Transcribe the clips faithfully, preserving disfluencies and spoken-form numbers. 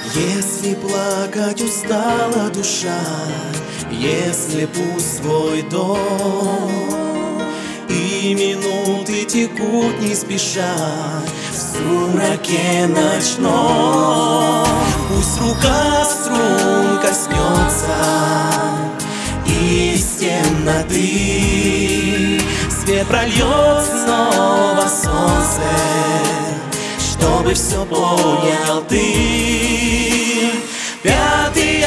Если плакать устала душа, если пуст твой дом, и минуты текут не спеша в сумраке ночном, пусть рука струн коснется из темноты, свет прольет снова солнце, чтобы все понял ты. Пятый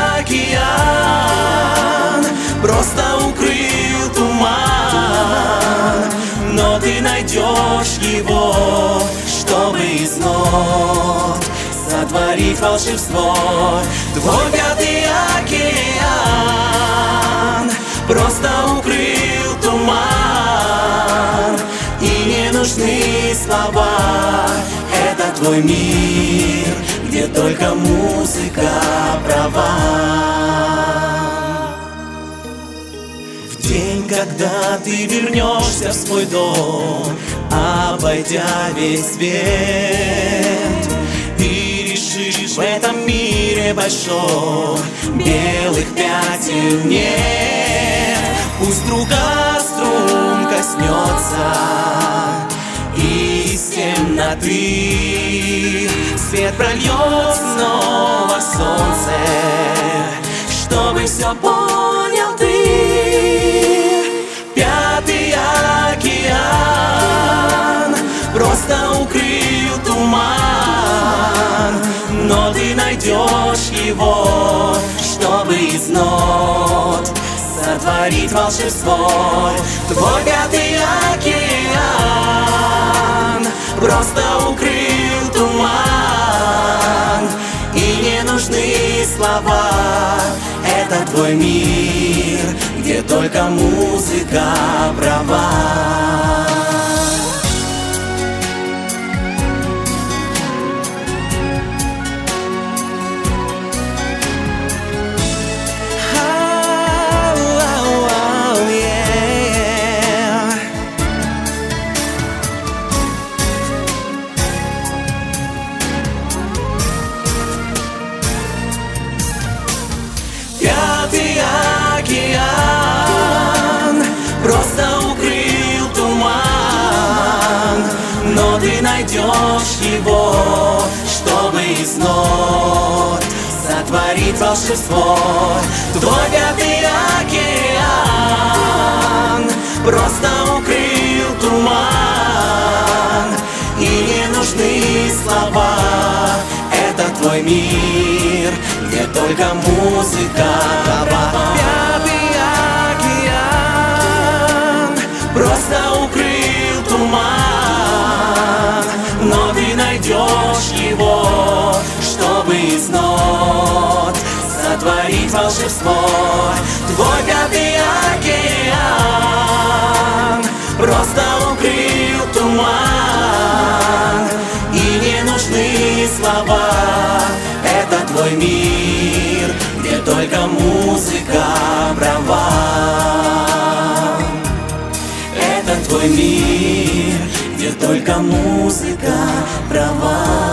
океан просто укрыл туман, но ты найдешь его, чтобы вновь сотворить волшебство. Твой пятый океан просто укрыл туман, и не нужны слова. Это твой мир, где только музыка права. В день, когда ты вернешься в свой дом, обойдя весь свет, и решишь, в этом мире большом белых пятен нет. Пусть рука струн коснется из темноты, свет прольет снова солнце, чтобы все понял ты. Пятый океан просто укрыл туман, но ты найдешь его, чтобы вновь сотворить волшебство. Твой пятый океан просто укрыл туман, и не нужны слова. Это твой мир, где только музыка права. Пятый океан просто укрыл туман, но ты найдешь его, чтобы вновь сотворить волшебство. Твой пятый океан просто укрыл туман, и не нужны слова. Это твой мир, где только музыка права. Пятый океан просто укрыл туман, но ты найдешь его, чтобы вновь сотворить волшебство. Твой пятый океан просто укрыл туман, и не нужны слова. Это твой мир, где только музыка права. Это твой мир, где только музыка права.